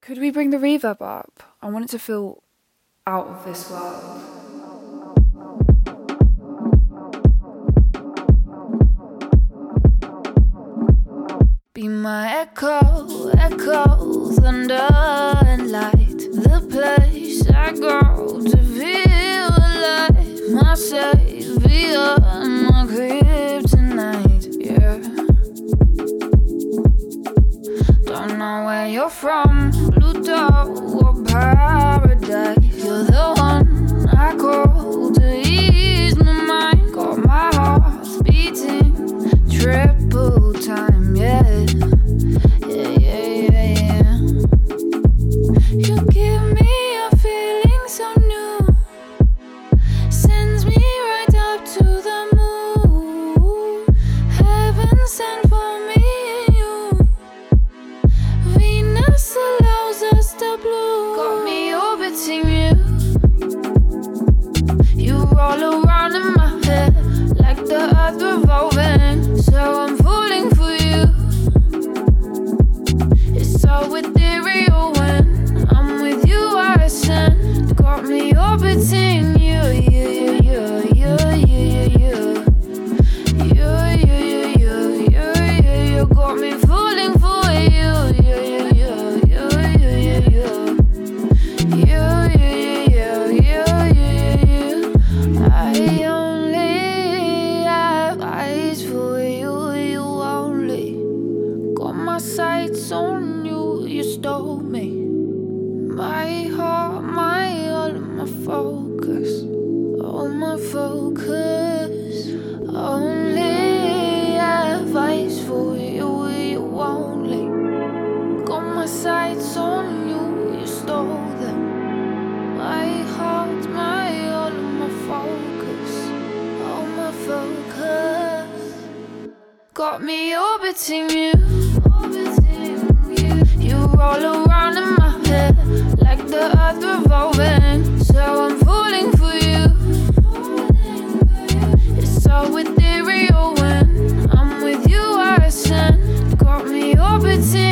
Could we bring the reverb up? I want it to feel out of this world. Be my echo, echo, thunder and light. The place I go to feel alive. My savior, my kryptonite, yeah. Don't know where you're from, Pluto or paradise. You're the one I call to ease my mind. Got my heart beating triple time, yeah. Yeah, yeah, yeah, yeah. You give me a feeling so new. Sends me right up to the moon. Heaven sent for me and you. Venus allows us to bloom. Got me orbiting you. You roll around in my head like the earth revolving. So I'm falling for you. It's so ethereal when I'm with you. I ascend. Got me orbiting you. You, you, you, you, you, you. You, you, you, you, you, you, you. Got me falling for you. You, you, you, you, you, you, you. You, you, you, you, you, you. I only have eyes for you, you only. Got my sights on you, you stole me. My heart, my all, my focus. All my focus. Only have eyes for you, you only. Got my sights on you, you stole them. My heart, my all, my focus. All my focus. Got me orbiting you. You roll around in my head like the earth revolving. So I'm falling for you. It's so ethereal when I'm with you. I ascend. Got me orbiting